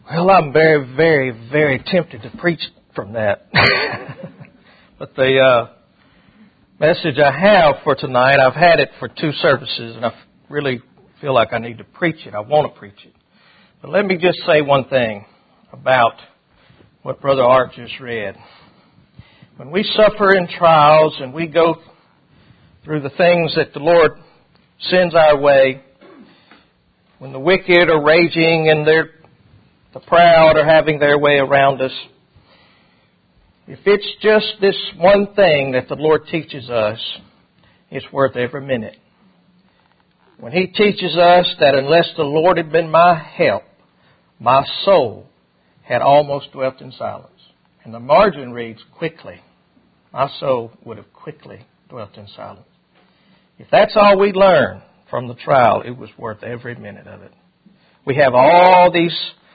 Well, I'm very, very, very tempted to preach from that. But the message I have for tonight, I've had it for 2 services, and I really feel like I need to preach it. I want to preach it. But let me just say one thing about what Brother Art just read. When we suffer in trials and we go through the things that the Lord sends our way, when the wicked are raging and the proud are having their way around us, if it's just this one thing that the Lord teaches us, it's worth every minute. When He teaches us that unless the Lord had been my help, my soul had almost dwelt in silence. And the margin reads, quickly. My soul would have quickly dwelt in silence. If that's all we learn from the trial, it was worth every minute of it. We have all these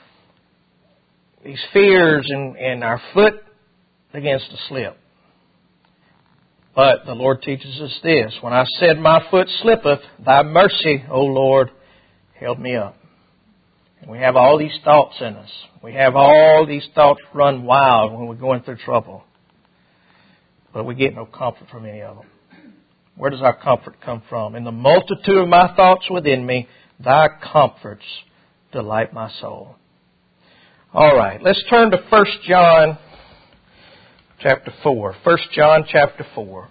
fears and our foot begins to slip. But the Lord teaches us this. When I said, my foot slippeth, thy mercy, O Lord, held me up. And we have all these thoughts in us. We have all these thoughts run wild when we're going through trouble. But we get no comfort from any of them. Where does our comfort come from? In the multitude of my thoughts within me, thy comforts delight my soul. All right, let's turn to 1 John chapter 4. 1 John chapter 4.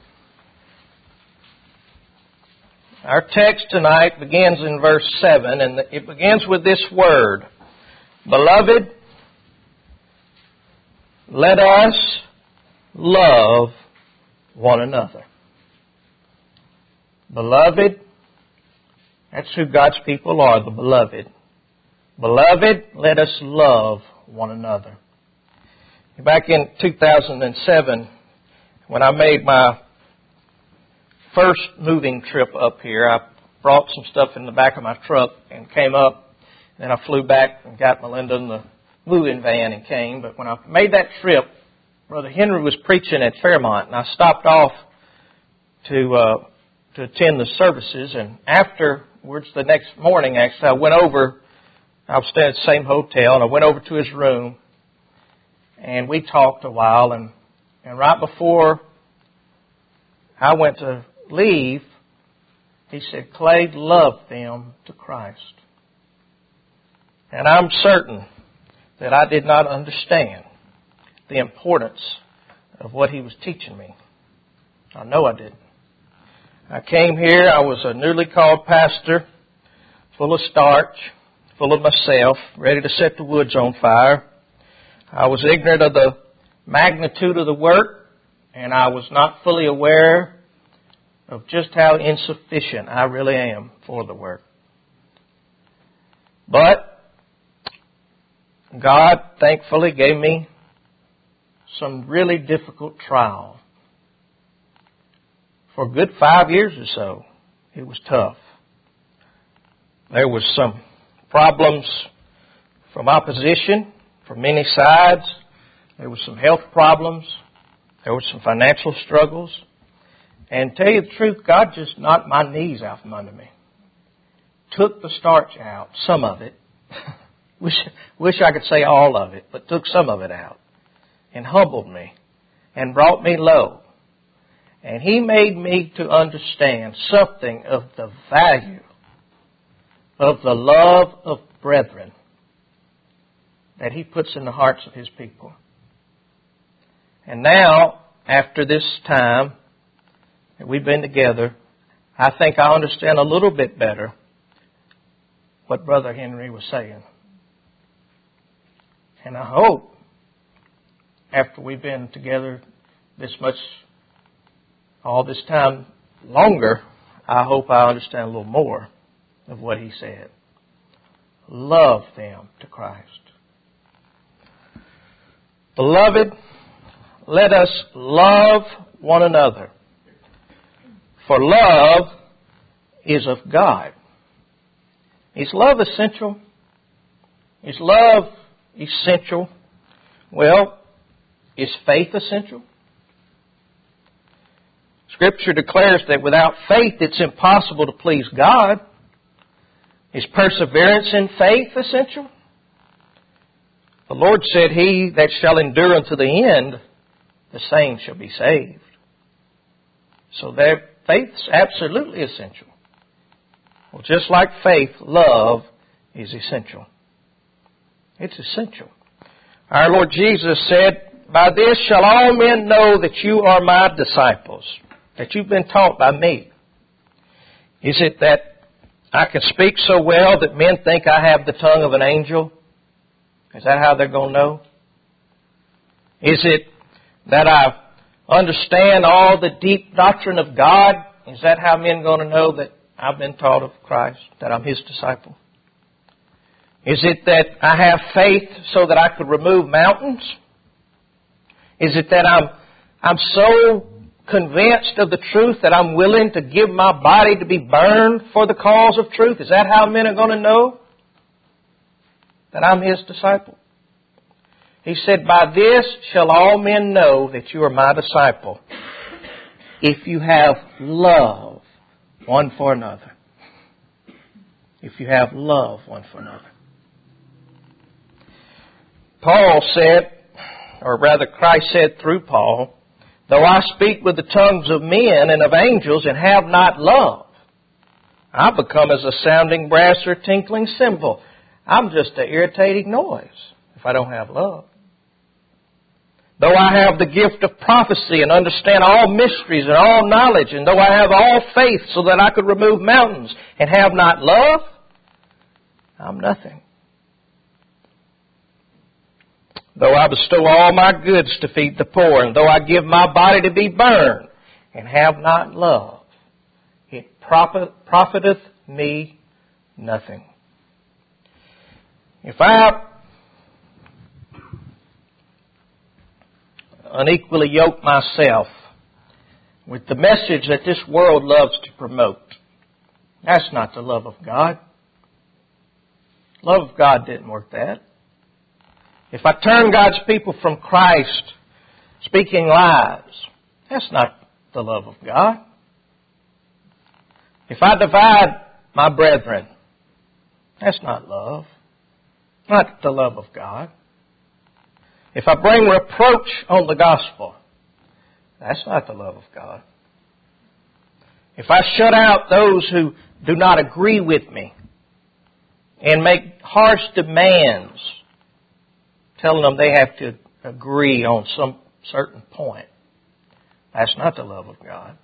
Our text tonight begins in verse 7, and it begins with this word. Beloved, let us love one another. Beloved, that's who God's people are, the beloved. Beloved, let us love one another. Back in 2007, when I made my first moving trip up here, I brought some stuff in the back of my truck and came up. Then I flew back and got Melinda in the moving van and came. But when I made that trip, Brother Henry was preaching at Fairmont, and I stopped off to attend the services. And afterwards, the next morning, actually, I was staying at the same hotel, and I went over to his room, and we talked a while. And right before I went to leave, he said, Clay, love them to Christ. And I'm certain that I did not understand the importance of what he was teaching me. I know I didn't. I came here, I was a newly called pastor, full of starch, full of myself, ready to set the woods on fire. I was ignorant of the magnitude of the work, and I was not fully aware of just how insufficient I really am for the work. But God thankfully gave me some really difficult trial. For a good 5 years or so, it was tough. There was some problems from opposition, from many sides. There were some health problems. There were some financial struggles. And to tell you the truth, God just knocked my knees out from under me. Took the starch out, some of it. Wish I could say all of it, but took some of it out. And humbled me. And brought me low. And He made me to understand something of the value of the love of brethren that He puts in the hearts of His people. And now, after this time that we've been together, I think I understand a little bit better what Brother Henry was saying. And I hope, after we've been together this much, all this time longer, I hope I understand a little more of what he said. Love them to Christ. Beloved, let us love one another. For love is of God. Is love essential? Is love essential? Well, is faith essential? Scripture declares that without faith it's impossible to please God. Is perseverance in faith essential? The Lord said, he that shall endure unto the end, the same shall be saved. So that faith's absolutely essential. Well, just like faith, love is essential. It's essential. Our Lord Jesus said, by this shall all men know that you are my disciples, that you've been taught by me. Is it that I can speak so well that men think I have the tongue of an angel? Is that how they're going to know? Is it that I understand all the deep doctrine of God? Is that how men are going to know that I've been taught of Christ, that I'm His disciple? Is it that I have faith so that I could remove mountains? Is it that I'm so convinced of the truth that I'm willing to give my body to be burned for the cause of truth? Is that how men are going to know that I'm His disciple? He said, by this shall all men know that you are my disciple, if you have love one for another. If you have love one for another. Paul said, or rather Christ said through Paul, though I speak with the tongues of men and of angels and have not love, I become as a sounding brass or tinkling cymbal. I'm just an irritating noise if I don't have love. Though I have the gift of prophecy and understand all mysteries and all knowledge, and though I have all faith so that I could remove mountains and have not love, I'm nothing. Though I bestow all my goods to feed the poor, and though I give my body to be burned, and have not love, it profiteth me nothing. If I unequally yoke myself with the message that this world loves to promote, that's not the love of God. Love of God didn't work that. If I turn God's people from Christ speaking lies, that's not the love of God. If I divide my brethren, that's not love. Not the love of God. If I bring reproach on the gospel, that's not the love of God. If I shut out those who do not agree with me and make harsh demands, telling them they have to agree on some certain point, that's not the love of God.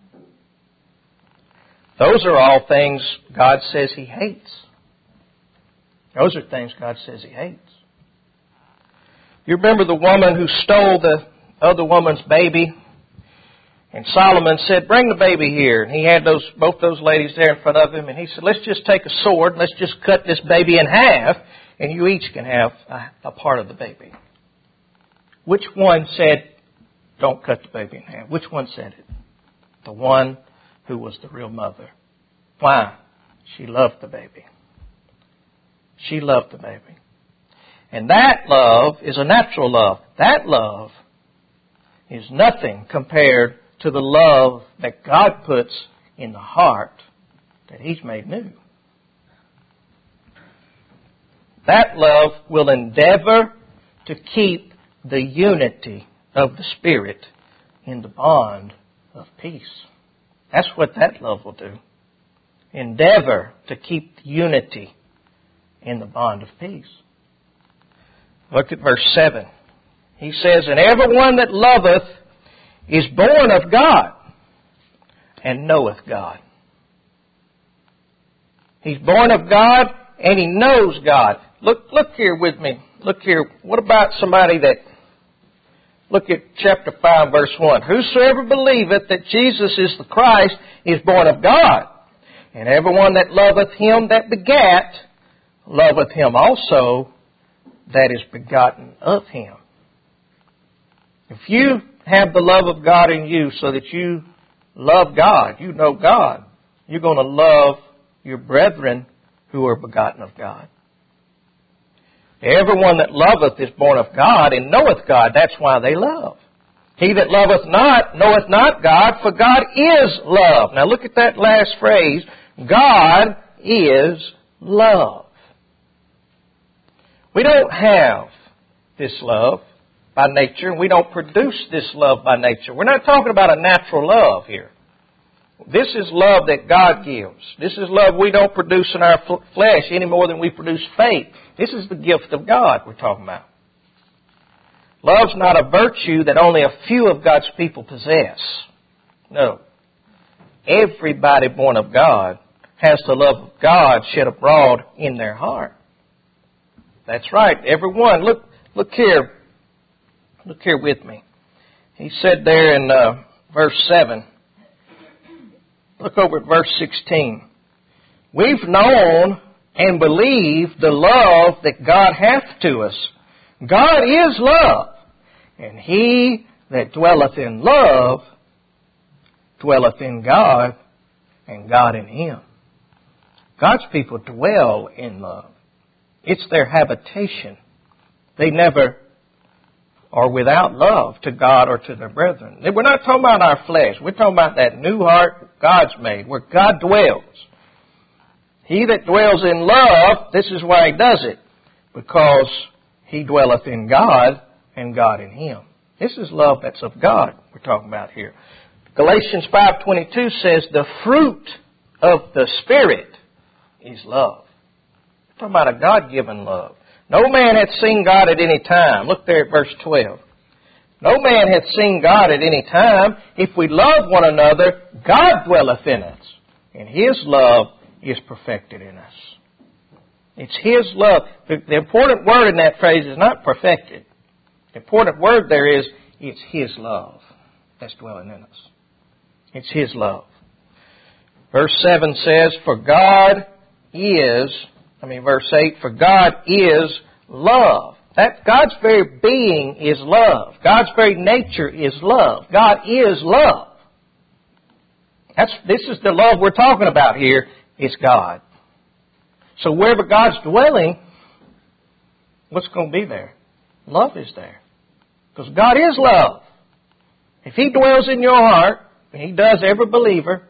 Those are all things God says He hates. Those are things God says He hates. You remember the woman who stole the other woman's baby? And Solomon said, bring the baby here. And he had both those ladies there in front of him. And he said, let's just take a sword. Let's just cut this baby in half. And you each can have a part of the baby. Which one said, don't cut the baby in half? Which one said it? The one who was the real mother. Why? She loved the baby. She loved the baby. And that love is a natural love. That love is nothing compared to the love that God puts in the heart that He's made new. That love will endeavor to keep the unity of the Spirit in the bond of peace. That's what that love will do. Endeavor to keep unity in the bond of peace. Look at verse 7. He says, and everyone that loveth is born of God and knoweth God. He's born of God and he knows God. Look here with me. Look here. What about somebody that... Look at chapter 5, verse 1. Whosoever believeth that Jesus is the Christ is born of God. And everyone that loveth Him that begat loveth Him also that is begotten of Him. If you have the love of God in you so that you love God, you know God, you're going to love your brethren who are begotten of God. Everyone that loveth is born of God and knoweth God. That's why they love. He that loveth not knoweth not God, for God is love. Now look at that last phrase. God is love. We don't have this love by nature, and we don't produce this love by nature. We're not talking about a natural love here. This is love that God gives. This is love we don't produce in our flesh any more than we produce faith. This is the gift of God we're talking about. Love's not a virtue that only a few of God's people possess. No. Everybody born of God has the love of God shed abroad in their heart. That's right. Everyone. Look here. Look here with me. He said there in verse 7. Look over at verse 16. We've known and believed the love that God hath to us. God is love, and he that dwelleth in love dwelleth in God, and God in him. God's people dwell in love. It's their habitation. They never are without love to God or to their brethren. We're not talking about our flesh. We're talking about that new heart God's made, where God dwells. He that dwells in love, this is why he does it, because he dwelleth in God, and God in him. This is love that's of God we're talking about here. Galatians 5:22 says, the fruit of the Spirit is love. We're talking about a God-given love. No man hath seen God at any time. Look there at verse 12. No man hath seen God at any time. If we love one another, God dwelleth in us, and his love is perfected in us. It's his love. The important word in that phrase is not perfected. The important word there is, it's his love that's dwelling in us. It's his love. Verse 7 says, verse 8, for God is love. That God's very being is love. God's very nature is love. God is love. This is the love we're talking about here, is God. So wherever God's dwelling, what's going to be there? Love is there. Because God is love. If he dwells in your heart, and he does every believer,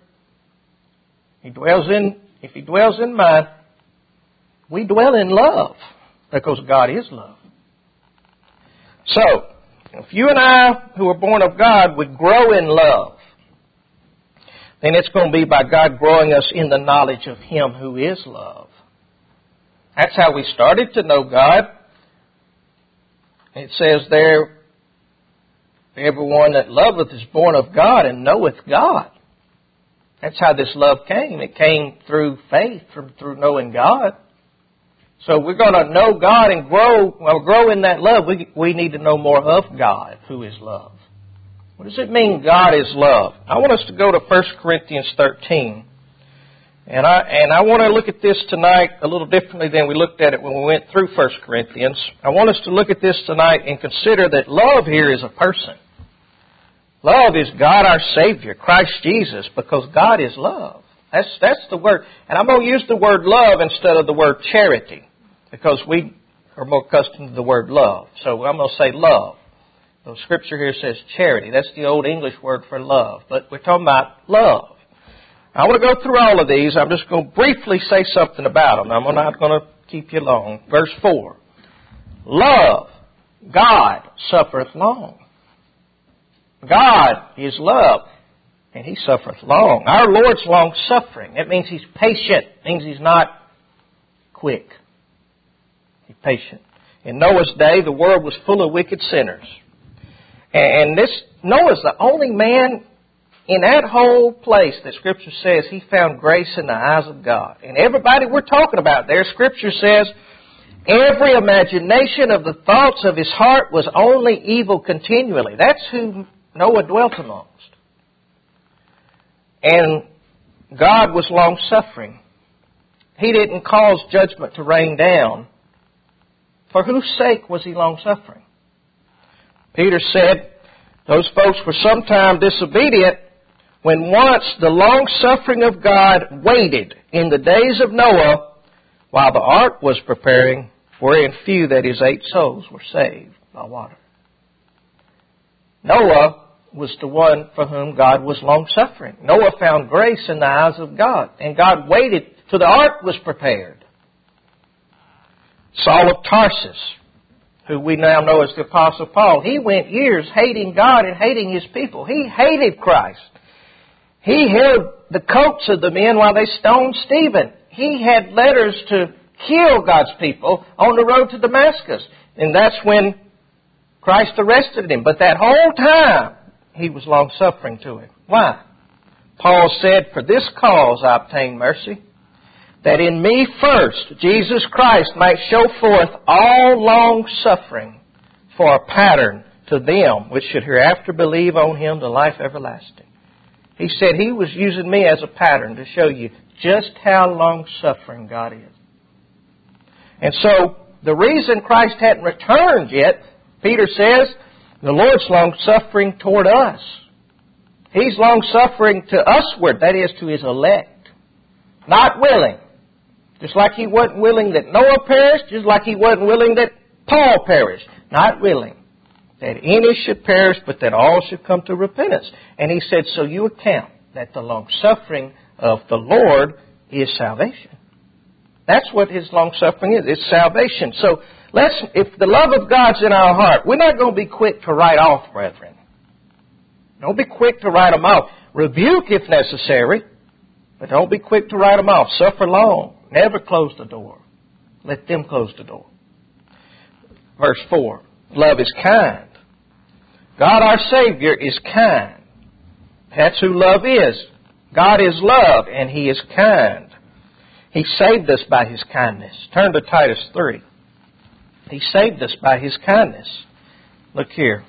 if he dwells in mine, we dwell in love because God is love. So, if you and I, who are born of God, would grow in love, then it's going to be by God growing us in the knowledge of him who is love. That's how we started to know God. It says there, everyone that loveth is born of God and knoweth God. That's how this love came. It came through faith, through knowing God. So we're going to know God and grow in that love. We need to know more of God, who is love. What does it mean God is love? I want us to go to 1 Corinthians 13. And I want to look at this tonight a little differently than we looked at it when we went through 1 Corinthians. I want us to look at this tonight and consider that love here is a person. Love is God our Savior, Christ Jesus, because God is love. That's the word. And I'm going to use the word love instead of the word charity, because we are more accustomed to the word love. So I'm going to say love. The scripture here says charity. That's the old English word for love. But we're talking about love. I want to go through all of these. I'm just going to briefly say something about them. I'm not going to keep you long. Verse 4. Love, God suffereth long. God is love, and he suffereth long. Our Lord's long-suffering. That means he's patient. It means he's not quick. He's patient. In Noah's day, the world was full of wicked sinners. And Noah's the only man in that whole place that Scripture says he found grace in the eyes of God. And everybody we're talking about there, Scripture says, every imagination of the thoughts of his heart was only evil continually. That's who Noah dwelt amongst. And God was long-suffering. He didn't cause judgment to rain down. For whose sake was he long-suffering? Peter said, those folks were sometime disobedient when once the long-suffering of God waited in the days of Noah while the ark was preparing, wherein few, that is 8 souls, were saved by water. Noah was the one for whom God was long-suffering. Noah found grace in the eyes of God, and God waited till the ark was prepared. Saul of Tarsus, who we now know as the Apostle Paul, he went years hating God and hating his people. He hated Christ. He held the coats of the men while they stoned Stephen. He had letters to kill God's people on the road to Damascus. And that's when Christ arrested him. But that whole time, he was long-suffering to him. Why? Paul said, "For this cause I obtained mercy, that in me first Jesus Christ might show forth all long-suffering for a pattern to them which should hereafter believe on him to life everlasting." He said he was using me as a pattern to show you just how long-suffering God is. And so, the reason Christ hadn't returned yet, Peter says, the Lord's long-suffering toward us. He's long-suffering to usward, that is, to His elect. Not willing. Just like He wasn't willing that Noah perished, just like He wasn't willing that Paul perished. Not willing that any should perish, but that all should come to repentance. And He said, so you account that the long-suffering of the Lord is salvation. That's what His long-suffering is. It's salvation. So, if the love of God's in our heart, we're not going to be quick to write off, brethren. Don't be quick to write them off. Rebuke if necessary, but don't be quick to write them off. Suffer long. Never close the door. Let them close the door. Verse 4. Love is kind. God our Savior is kind. That's who love is. God is love, and He is kind. He saved us by His kindness. Turn to Titus 3. He saved us by His kindness. Look here.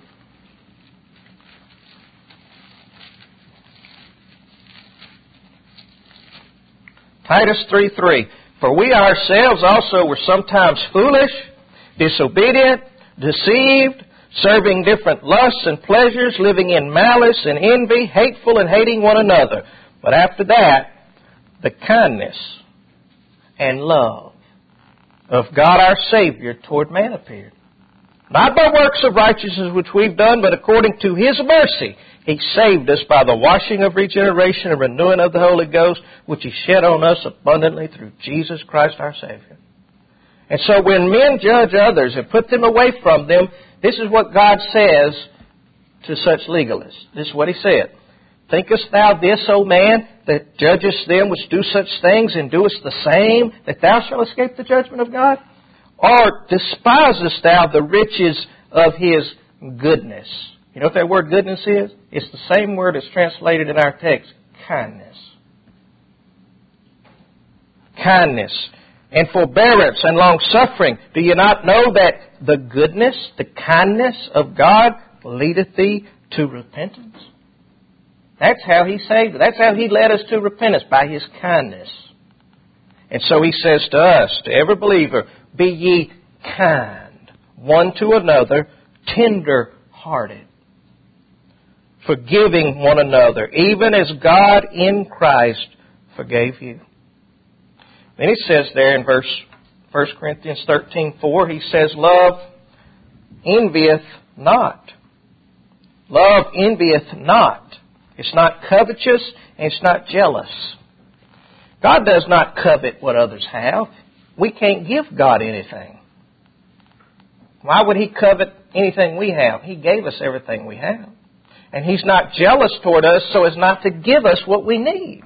Titus 3:3. For we ourselves also were sometimes foolish, disobedient, deceived, serving different lusts and pleasures, living in malice and envy, hateful and hating one another. But after that, the kindness and love of God our Savior toward man appeared. Not by works of righteousness which we've done, but according to His mercy, He saved us by the washing of regeneration and renewing of the Holy Ghost, which He shed on us abundantly through Jesus Christ our Savior. And so when men judge others and put them away from them, this is what God says to such legalists. This is what He said. Thinkest thou this, O man, that judgest them which do such things and doest the same, that thou shalt escape the judgment of God? Or despisest thou the riches of His goodness? You know what that word goodness is? It's the same word that's translated in our text, kindness. Kindness and forbearance and long-suffering. Do you not know that the goodness, the kindness of God leadeth thee to repentance? That's how He saved us. That's how He led us to repentance, by His kindness. And so He says to us, to every believer, be ye kind, one to another, tender-hearted, forgiving one another, even as God in Christ forgave you. Then He says there in 1 Corinthians 13:4, He says, love envieth not. Love envieth not. It's not covetous, and it's not jealous. God does not covet what others have. We can't give God anything. Why would He covet anything we have? He gave us everything we have. And He's not jealous toward us so as not to give us what we need.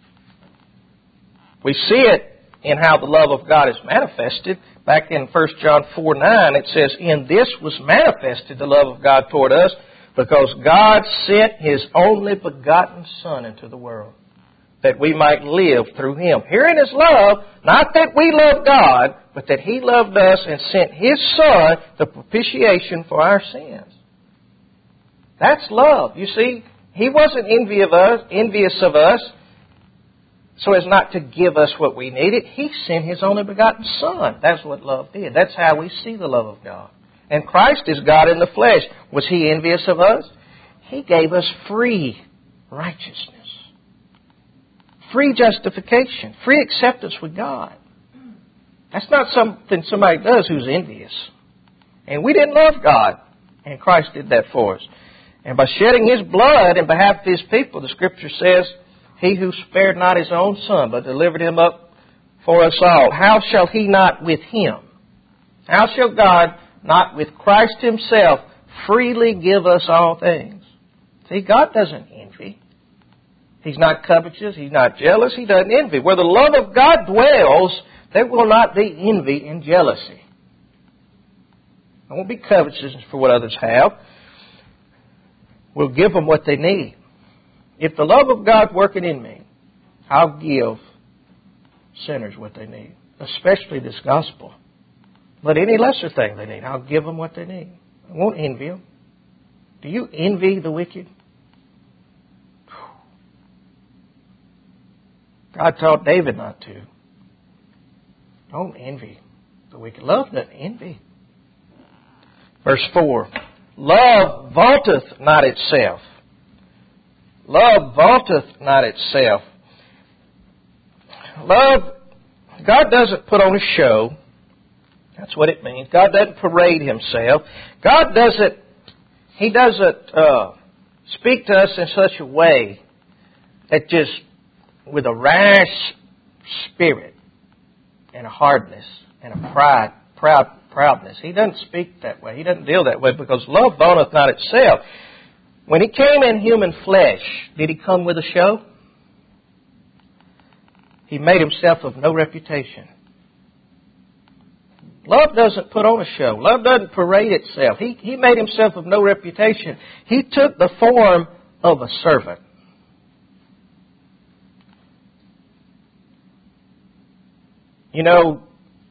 We see it in how the love of God is manifested. Back in 1 John 4:9, it says, in this was manifested the love of God toward us, because God sent His only begotten Son into the world, that we might live through Him. Herein is love, not that we love God, but that He loved us and sent His Son, the propitiation for our sins. That's love. You see, He wasn't envious of us so as not to give us what we needed. He sent His only begotten Son. That's what love did. That's how we see the love of God. And Christ is God in the flesh. Was He envious of us? He gave us free righteousness, free justification, free acceptance with God. That's not something somebody does who's envious. And we didn't love God, and Christ did that for us. And by shedding His blood in behalf of His people, the Scripture says, He who spared not His own Son, but delivered Him up for us all, how shall He not with Him? How shall God not with Christ Himself freely give us all things? See, God doesn't envy. He's not covetous. He's not jealous. He doesn't envy. Where the love of God dwells, there will not be envy and jealousy. There won't be covetousness for what others have. We'll give them what they need. If the love of God's working in me, I'll give sinners what they need, especially this gospel. But any lesser thing they need, I'll give them what they need. I won't envy them. Do you envy the wicked? God taught David not to. Don't envy the wicked. Love doesn't envy. Verse 4. Love vaunteth not itself. Love vaunteth not itself. Love, God doesn't put on a show. That's what it means. God doesn't parade Himself. God doesn't, He doesn't speak to us in such a way that just with a rash spirit and a hardness and a proudness. He doesn't speak that way. He doesn't deal that way because love vaunteth not itself. When He came in human flesh, did He come with a show? He made Himself of no reputation. Love doesn't put on a show. Love doesn't parade itself. He made Himself of no reputation. He took the form of a servant. You know,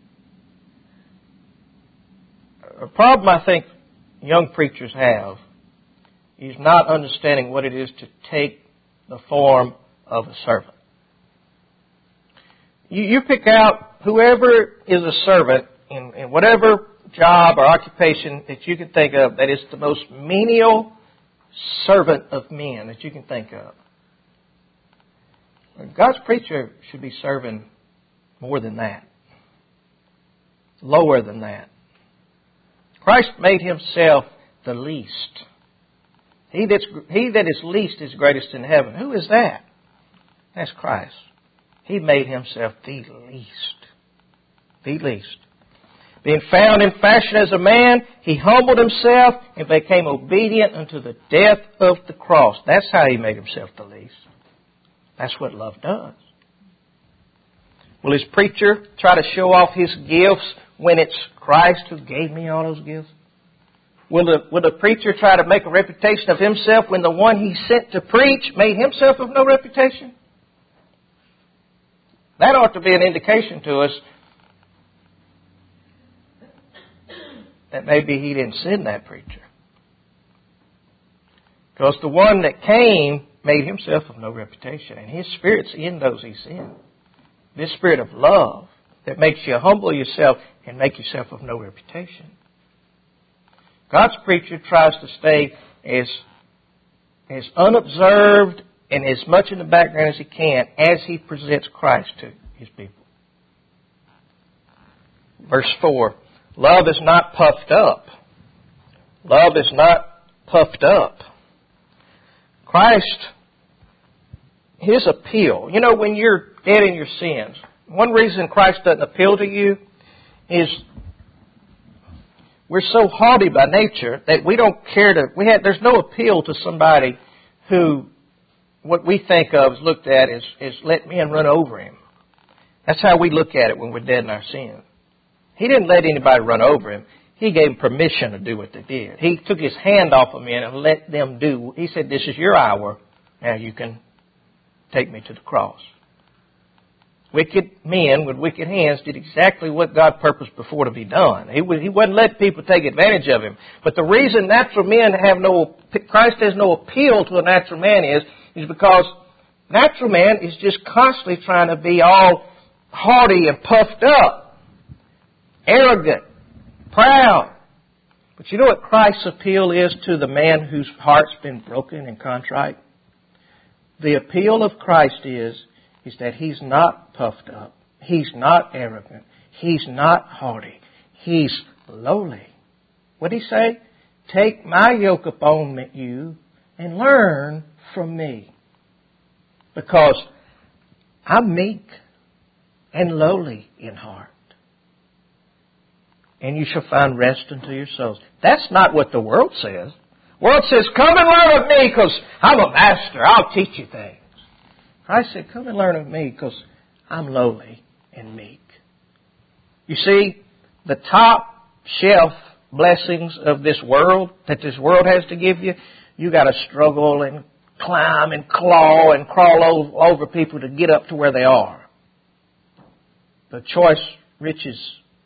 a problem I think young preachers have is not understanding what it is to take the form of a servant. You pick out whoever is a servant in whatever job or occupation that you can think of that is the most menial servant of men that you can think of. God's preacher should be serving more than that. Lower than that. Christ made Himself the least. He that is least is greatest in heaven. Who is that? That's Christ. He made Himself the least. The least. Being found in fashion as a man, He humbled Himself and became obedient unto the death of the cross. That's how He made Himself the least. That's what love does. Will His preacher try to show off his gifts when it's Christ who gave me all those gifts? Will the preacher try to make a reputation of himself when the one he sent to preach made himself of no reputation? That ought to be an indication to us that maybe he didn't send that preacher. Because the one that came made himself of no reputation, and His Spirit's in those He sent. This spirit of love that makes you humble yourself and make yourself of no reputation. God's preacher tries to stay as unobserved and as much in the background as he can as he presents Christ to his people. Verse 4, love is not puffed up. Love is not puffed up. Christ, His appeal. You know, when you're dead in your sins, one reason Christ doesn't appeal to you is we're so haughty by nature that we don't care to... there's no appeal to somebody who, what we think of is looked at as let men run over him. That's how we look at it when we're dead in our sin. He didn't let anybody run over Him. He gave them permission to do what they did. He took His hand off of men and let them do. He said, this is your hour. Now you can take me to the cross. Wicked men with wicked hands did exactly what God purposed before to be done. He wouldn't let people take advantage of Him. But the reason natural men Christ has no appeal to a natural man is because natural man is just constantly trying to be all haughty and puffed up, arrogant, proud. But you know what Christ's appeal is to the man whose heart's been broken and contrite? The appeal of Christ is that He's not puffed up. He's not arrogant. He's not haughty. He's lowly. What did He say? Take my yoke upon you and learn from me. Because I'm meek and lowly in heart. and you shall find rest unto your souls. That's not what the world says. The world says, come and learn of me because I'm a master. I'll teach you things. Christ said, come and learn of me because I'm lowly and meek. You see, the top shelf blessings of this world that this world has to give you, you got to struggle and climb and claw and crawl over people to get up to where they are. The choice riches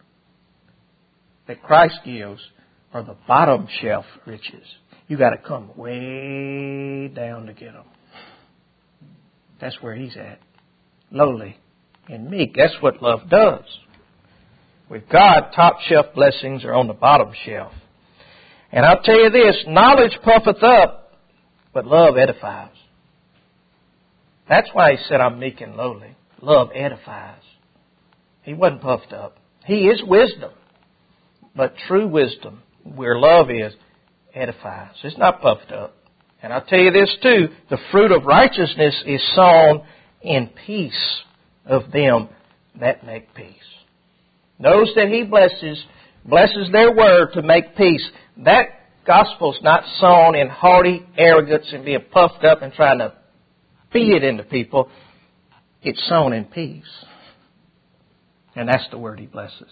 that Christ gives are the bottom shelf riches. You got to come way down to get them. That's where He's at. Lowly and meek. That's what love does. With God, top shelf blessings are on the bottom shelf. And I'll tell you this, knowledge puffeth up, but love edifies. That's why He said, I'm meek and lowly. Love edifies. He wasn't puffed up. He is wisdom. But true wisdom, where love is, edifies. It's not puffed up. And I'll tell you this too, the fruit of righteousness is sown in peace of them that make peace. Those that He blesses their word to make peace. That gospel's not sown in haughty arrogance and being puffed up and trying to feed it into people. It's sown in peace. And that's the word He blesses.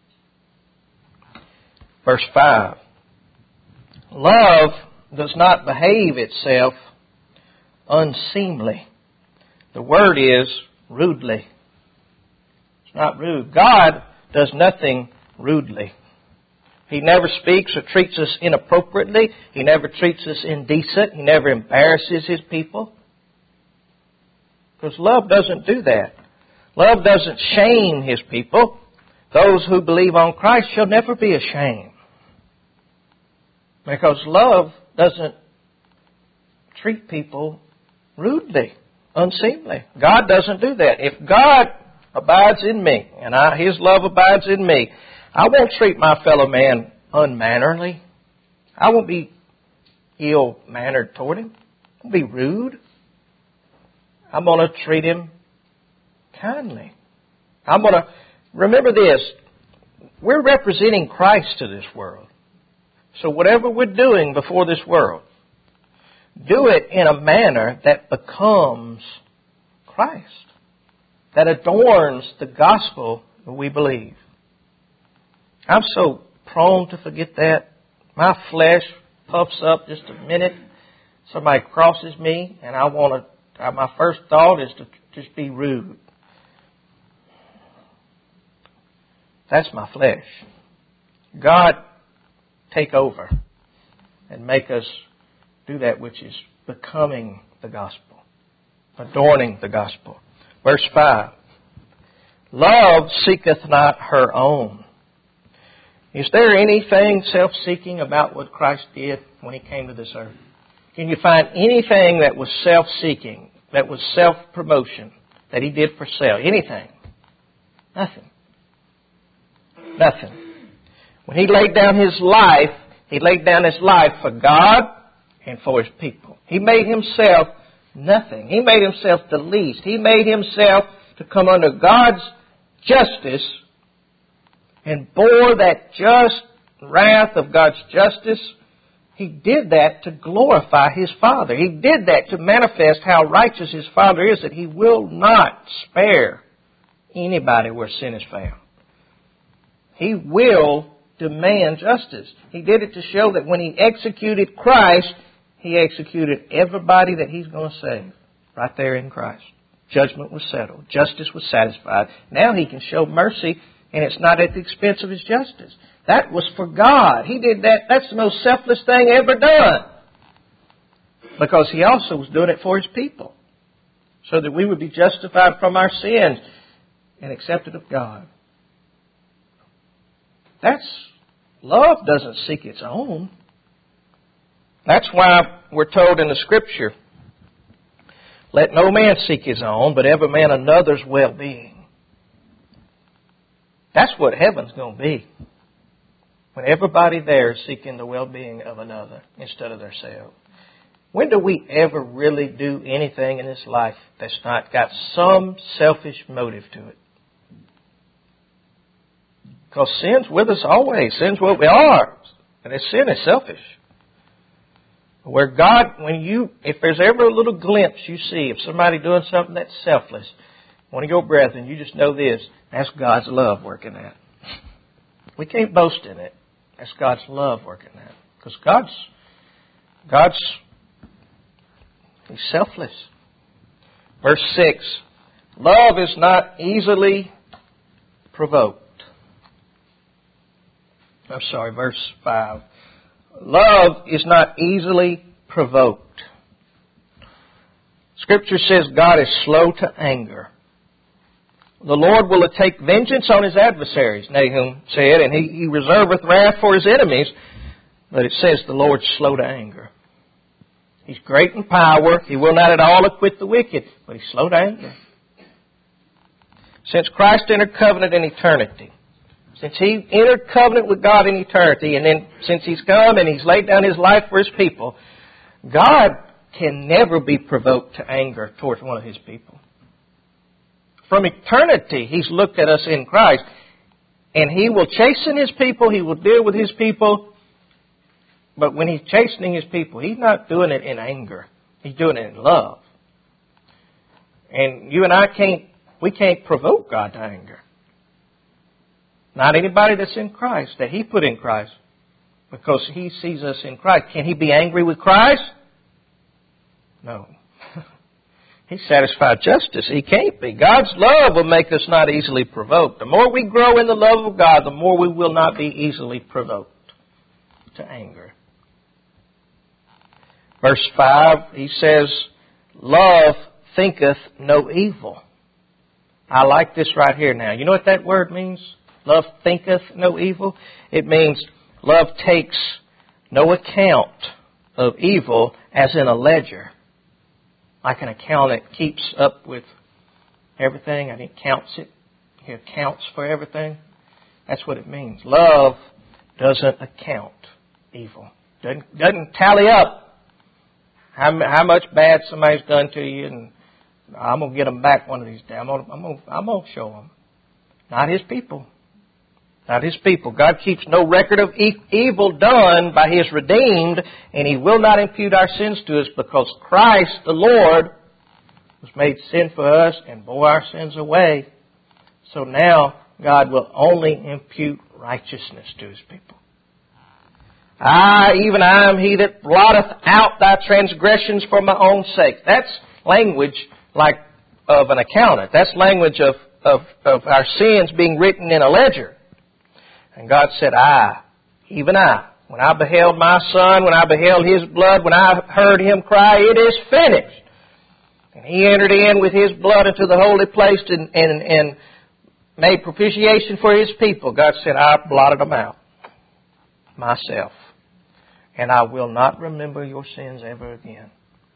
Verse 5. Love does not behave itself unseemly. The word is rudely. It's not rude. God does nothing rudely. He never speaks or treats us inappropriately. He never treats us indecent. He never embarrasses His people. Because love doesn't do that. Love doesn't shame His people. Those who believe on Christ shall never be ashamed. Because love doesn't treat people rudely, unseemly. God doesn't do that. If God abides in me and His love abides in me, I won't treat my fellow man unmannerly. I won't be ill-mannered toward him. I won't be rude. I'm going to treat him kindly. I'm going to remember this. We're representing Christ to this world. So whatever we're doing before this world, do it in a manner that becomes Christ, that adorns the gospel that we believe. I'm so prone to forget that. My flesh puffs up just a minute. Somebody crosses me, and my first thought is to just be rude. That's my flesh. God, take over and make us do that which is becoming the gospel, adorning the gospel. Verse 5. Love seeketh not her own. Is there anything self-seeking about what Christ did when He came to this earth? Can you find anything that was self-seeking, that was self-promotion, that He did for self? Anything? Nothing. Nothing. When He laid down His life, He laid down His life for God and for His people. He made Himself nothing. He made Himself the least. He made Himself to come under God's justice and bore that just wrath of God's justice. He did that to glorify His Father. He did that to manifest how righteous His Father is, that He will not spare anybody where sin is found. He will demand justice. He did it to show that when He executed Christ, He executed everybody that He's going to save right there in Christ. Judgment was settled. Justice was satisfied. Now He can show mercy, and it's not at the expense of His justice. That was for God. He did that. That's the most selfless thing ever done. Because He also was doing it for His people. So that we would be justified from our sins and accepted of God. Love doesn't seek its own. That's why we're told in the Scripture, let no man seek his own, but every man another's well-being. That's what heaven's going to be. When everybody there is seeking the well-being of another instead of themselves. When do we ever really do anything in this life that's not got some selfish motive to it? Because sin's with us always. Sin's what we are. And sin is selfish. Where God, if there's ever a little glimpse you see of somebody doing something that's selfless, one of your brethren, you just know this, that's God's love working that. We can't boast in it. That's God's love working that. Because He's selfless. Verse 6, love is not easily provoked. Verse 5. Love is not easily provoked. Scripture says God is slow to anger. The Lord will take vengeance on His adversaries, Nahum said, and He reserveth wrath for His enemies. But it says the Lord's slow to anger. He's great in power. He will not at all acquit the wicked, but He's slow to anger. Since Christ entered covenant in eternity, since He entered covenant with God in eternity, and then since He's come and He's laid down His life for His people, God can never be provoked to anger towards one of His people. From eternity, He's looked at us in Christ, and He will chasten His people, He will deal with His people, but when He's chastening His people, He's not doing it in anger. He's doing it in love. And you and I can't provoke God to anger. Not anybody that's in Christ, that He put in Christ. Because He sees us in Christ. Can He be angry with Christ? No. He's satisfied justice. He can't be. God's love will make us not easily provoked. The more we grow in the love of God, the more we will not be easily provoked to anger. Verse 5, he says, love thinketh no evil. I like this right here now. You know what that word means? Love thinketh no evil. It means love takes no account of evil as in a ledger. Like an accountant keeps up with everything and he counts it. He accounts for everything. That's what it means. Love doesn't account evil. Doesn't tally up how much bad somebody's done to you, and I'm going to get them back one of these days. I'm going to show them. Not His people. Not His people. God keeps no record of evil done by His redeemed, and He will not impute our sins to us because Christ the Lord was made sin for us and bore our sins away. So now God will only impute righteousness to His people. Even I am He that blotteth out thy transgressions for my own sake. That's language like of an accountant. That's language of our sins being written in a ledger. And God said, even I, when I beheld my Son, when I beheld His blood, when I heard Him cry, it is finished. And He entered in with His blood into the holy place and made propitiation for His people. God said, I blotted them out myself. And I will not remember your sins ever again.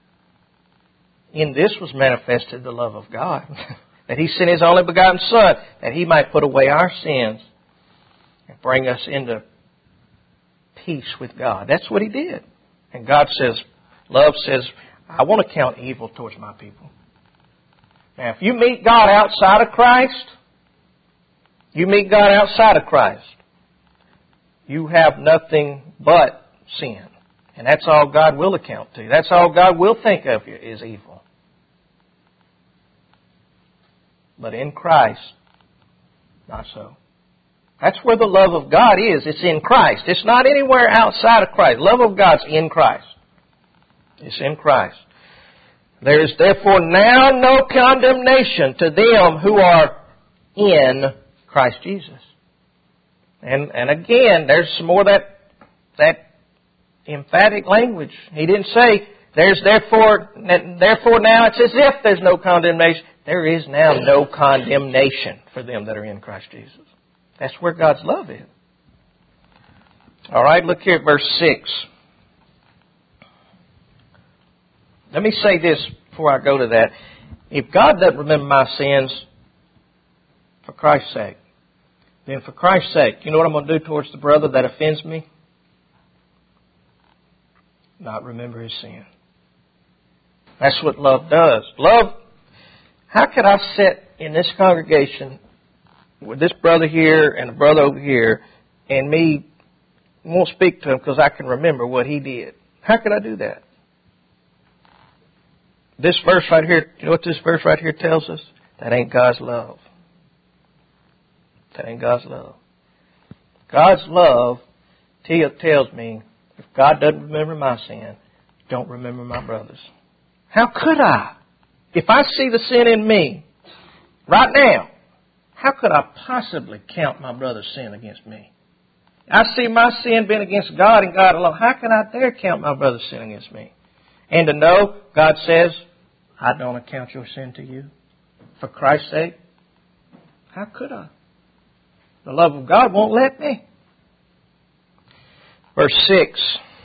In this was manifested the love of God, that He sent His only begotten Son, that He might put away our sins and bring us into peace with God. That's what He did. And God says, love says, I want to count evil towards my people. Now, if you meet God outside of Christ, you have nothing but sin. And that's all God will account to you. That's all God will think of you is evil. But in Christ, not so. That's where the love of God is. It's in Christ. It's not anywhere outside of Christ. Love of God's in Christ. It's in Christ. There is therefore now no condemnation to them who are in Christ Jesus. And again, there's some more that emphatic language. He didn't say, there's therefore now it's as if there's no condemnation. There is now no condemnation for them that are in Christ Jesus. That's where God's love is. All right, look here at verse 6. Let me say this before I go to that. If God doesn't remember my sins for Christ's sake, then for Christ's sake, you know what I'm going to do towards the brother that offends me? Not remember his sin. That's what love does. Love, how could I sit in this congregation with this brother here and a brother over here, and me won't speak to him because I can remember what he did. How could I do that? This verse right here, you know what this verse right here tells us? That ain't God's love. That ain't God's love. God's love tells me, if God doesn't remember my sin, don't remember my brother's. How could I? If I see the sin in me right now, how could I possibly count my brother's sin against me? I see my sin being against God and God alone. How can I dare count my brother's sin against me? And to know, God says, I don't account your sin to you. For Christ's sake, how could I? The love of God won't let me. Verse 6.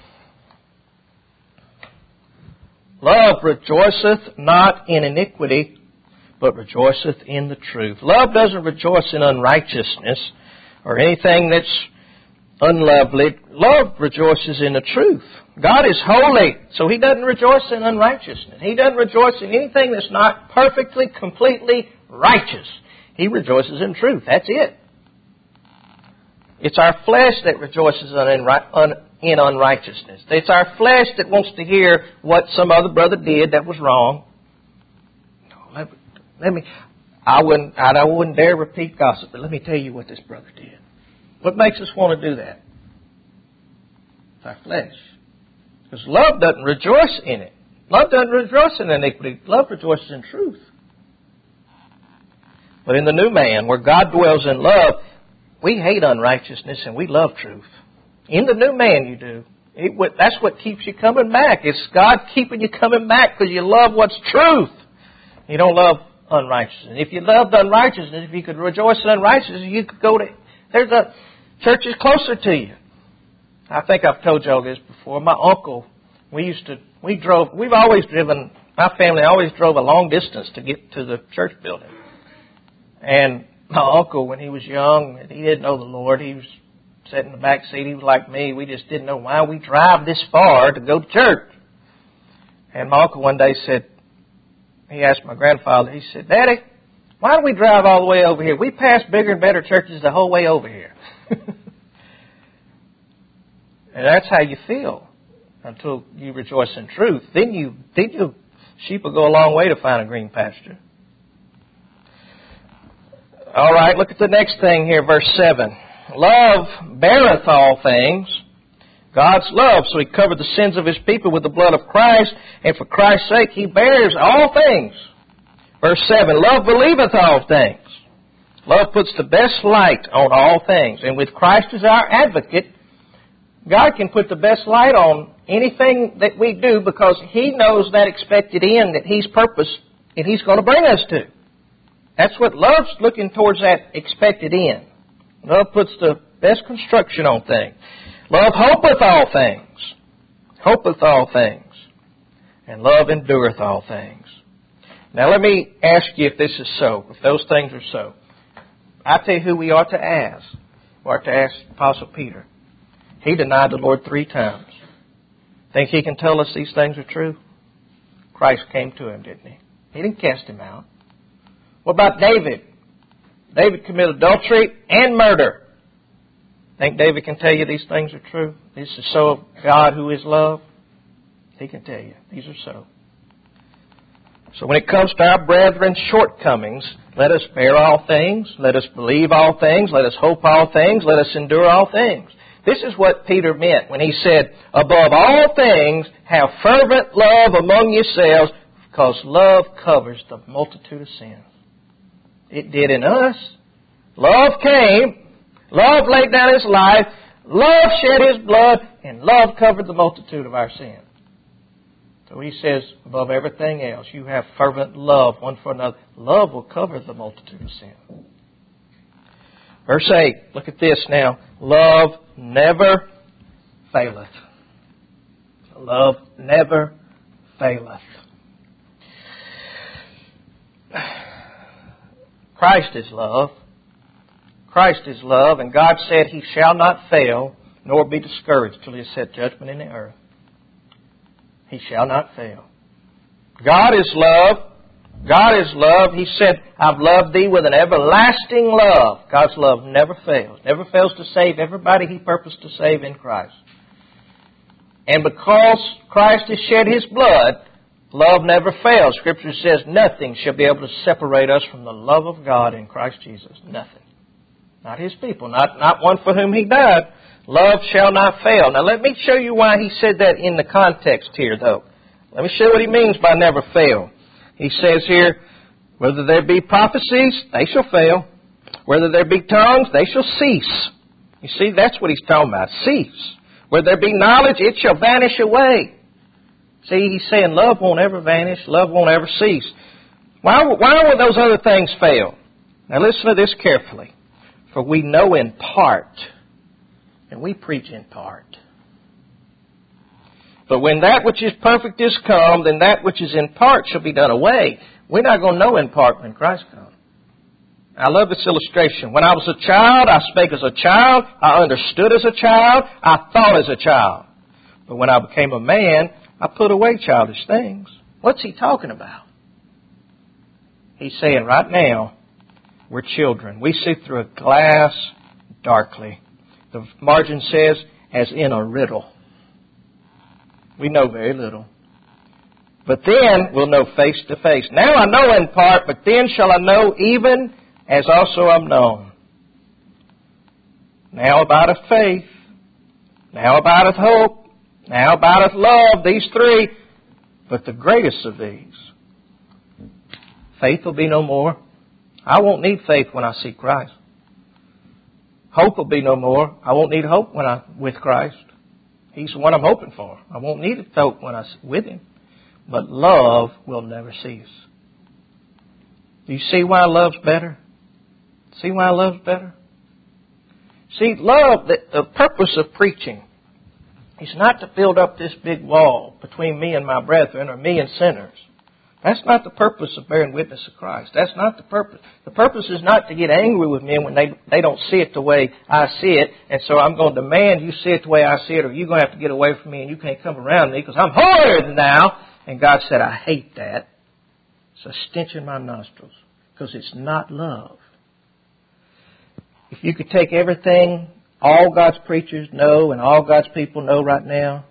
Love rejoiceth not in iniquity, but rejoiceth in the truth. Love doesn't rejoice in unrighteousness or anything that's unlovely. Love rejoices in the truth. God is holy, so He doesn't rejoice in unrighteousness. He doesn't rejoice in anything that's not perfectly, completely righteous. He rejoices in truth. That's it. It's our flesh that rejoices in unrighteousness. It's our flesh that wants to hear what some other brother did that was wrong. I wouldn't dare repeat gossip, but let me tell you what this brother did. What makes us want to do that? It's our flesh. Because love doesn't rejoice in it. Love doesn't rejoice in iniquity. Love rejoices in truth. But in the new man, where God dwells in love, we hate unrighteousness and we love truth. In the new man you do. That's what keeps you coming back. It's God keeping you coming back because you love what's truth. You don't love unrighteousness. If you loved unrighteousness, if you could rejoice in unrighteousness, you could go to... There's a church is closer to you. I think I've told y'all this before. My uncle, my family always drove a long distance to get to the church building. And my uncle, when he was young, he didn't know the Lord. He was sitting in the back seat. He was like me. We just didn't know why we drive this far to go to church. And my uncle one day said, he asked my grandfather, he said, Daddy, why do we drive all the way over here? We pass bigger and better churches the whole way over here. And that's how you feel until you rejoice in truth. Then sheep will go a long way to find a green pasture. All right, look at the next thing here, verse 7. Love beareth all things. God's love, so He covered the sins of His people with the blood of Christ, and for Christ's sake He bears all things. Verse 7, love believeth all things. Love puts the best light on all things. And with Christ as our advocate, God can put the best light on anything that we do because He knows that expected end that He's purposed and He's going to bring us to. That's what love's looking towards, that expected end. Love puts the best construction on things. Love hopeth all things. Hopeth all things. And love endureth all things. Now let me ask you if this is so, if those things are so. I tell you who we ought to ask. We ought to ask Apostle Peter. He denied the Lord 3 times. Think he can tell us these things are true? Christ came to him, didn't He? He didn't cast him out. What about David? David committed adultery and murder. Think David can tell you these things are true? This is so of God who is love? He can tell you. These are so. So when it comes to our brethren's shortcomings, let us bear all things. Let us believe all things. Let us hope all things. Let us endure all things. This is what Peter meant when he said, above all things, have fervent love among yourselves, because love covers the multitude of sins. It did in us. Love came. Love laid down His life. Love shed His blood. And love covered the multitude of our sins. So he says, above everything else, you have fervent love one for another. Love will cover the multitude of sins. Verse 8, look at this now. Love never faileth. Love never faileth. Christ is love. Christ is love, and God said He shall not fail, nor be discouraged till He has set judgment in the earth. He shall not fail. God is love. God is love. He said, I've loved thee with an everlasting love. God's love never fails. Never fails to save everybody He purposed to save in Christ. And because Christ has shed His blood, love never fails. Scripture says nothing shall be able to separate us from the love of God in Christ Jesus. Nothing. Not His people. Not one for whom He died. Love shall not fail. Now let me show you why He said that in the context here, though. Let me show you what He means by never fail. He says here, whether there be prophecies, they shall fail. Whether there be tongues, they shall cease. You see, that's what He's talking about. Cease. Whether there be knowledge, it shall vanish away. See, He's saying love won't ever vanish. Love won't ever cease. Why will those other things fail? Now listen to this carefully. For we know in part, and we preach in part. But when that which is perfect is come, then that which is in part shall be done away. We're not going to know in part when Christ comes. I love this illustration. When I was a child, I spake as a child. I understood as a child. I thought as a child. But when I became a man, I put away childish things. What's He talking about? He's saying right now, we're children. We see through a glass darkly. The margin says, as in a riddle. We know very little. But then we'll know face to face. Now I know in part, but then shall I know even as also I'm known. Now abideth faith. Now abideth hope. Now abideth love. These three. But the greatest of these, faith will be no more. I won't need faith when I see Christ. Hope will be no more. I won't need hope when I'm with Christ. He's the one I'm hoping for. I won't need hope when I'm with Him. But love will never cease. Do you see why love's better? See why love's better? See, love, the purpose of preaching is not to build up this big wall between me and my brethren or me and sinners. That's not the purpose of bearing witness of Christ. That's not the purpose. The purpose is not to get angry with men when they don't see it the way I see it, and so I'm going to demand you see it the way I see it, or you're going to have to get away from me and you can't come around me because I'm holier than thou. And God said, I hate that. It's a stench in my nostrils because it's not love. If you could take everything all God's preachers know and all God's people know right now,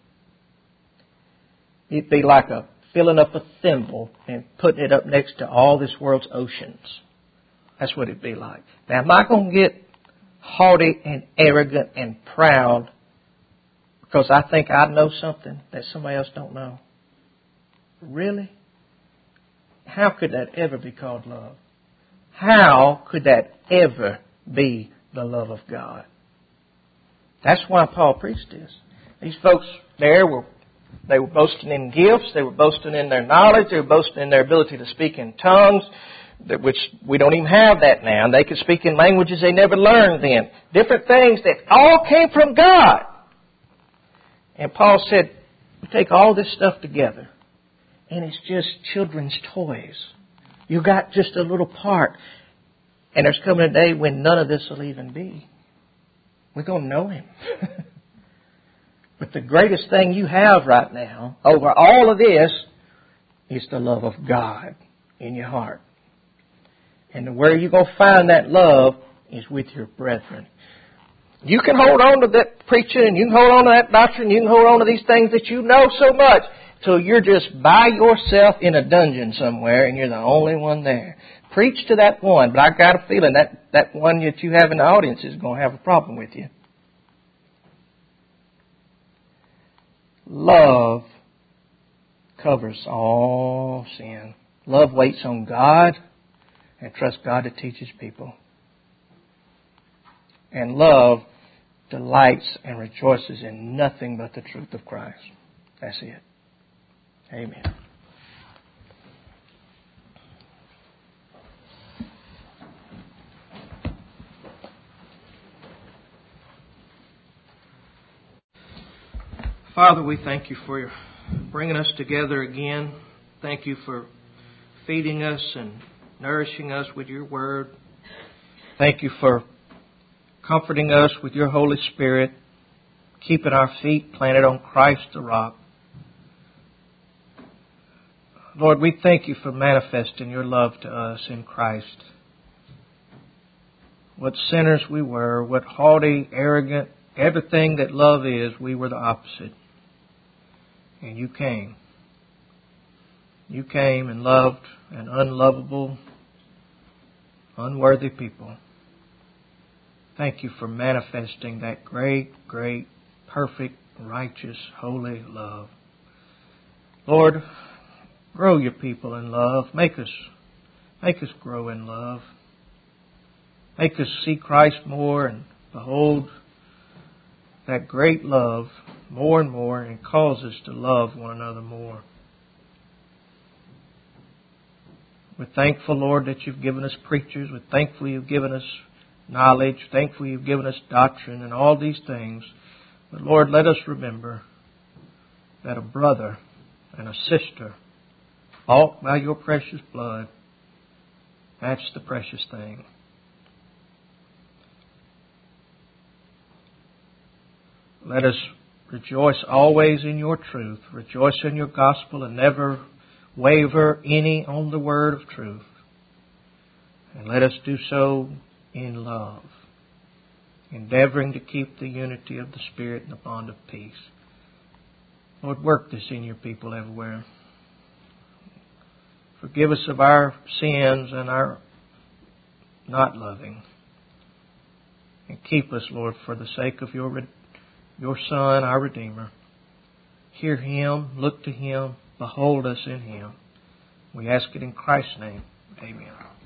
it'd be like filling up a thimble and putting it up next to all this world's oceans. That's what it'd be like. Now, am I going to get haughty and arrogant and proud because I think I know something that somebody else don't know? Really? How could that ever be called love? How could that ever be the love of God? That's why Paul preached this. These folks there they were boasting in gifts. They were boasting in their knowledge. They were boasting in their ability to speak in tongues, which we don't even have that now. And they could speak in languages they never learned then. Different things that all came from God. And Paul said, you take all this stuff together, and it's just children's toys. You got just a little part. And there's coming a day when none of this will even be. We're going to know Him. But the greatest thing you have right now over all of this is the love of God in your heart. And where you're going to find that love is with your brethren. You can hold on to that preaching, and you can hold on to that doctrine, you can hold on to these things that you know so much till you're just by yourself in a dungeon somewhere and you're the only one there. Preach to that one, but I got a feeling that one that you have in the audience is going to have a problem with you. Love covers all sin. Love waits on God and trusts God to teach His people. And love delights and rejoices in nothing but the truth of Christ. That's it. Amen. Father, we thank You for bringing us together again. Thank You for feeding us and nourishing us with Your Word. Thank You for comforting us with Your Holy Spirit, keeping our feet planted on Christ the rock. Lord, we thank you for manifesting your love to us in Christ. What sinners we were, what haughty, arrogant, everything that love is, we were the opposite. And you came. You came and loved an unlovable, unworthy people. Thank you for manifesting that great, great, perfect, righteous, holy love. Lord, grow your people in love. Make us grow in love. Make us see Christ more and behold that great love more and more, and cause us to love one another more. We're thankful, Lord, that you've given us preachers. We're thankful you've given us knowledge. Thankful you've given us doctrine and all these things. But Lord, let us remember that a brother and a sister, bought by your precious blood, that's the precious thing. Let us rejoice always in your truth. Rejoice in your gospel and never waver any on the word of truth. And let us do so in love, endeavoring to keep the unity of the Spirit and the bond of peace. Lord, work this in your people everywhere. Forgive us of our sins and our not loving. And keep us, Lord, for the sake of your Son, our Redeemer. Hear Him, look to Him, behold us in Him. We ask it in Christ's name. Amen.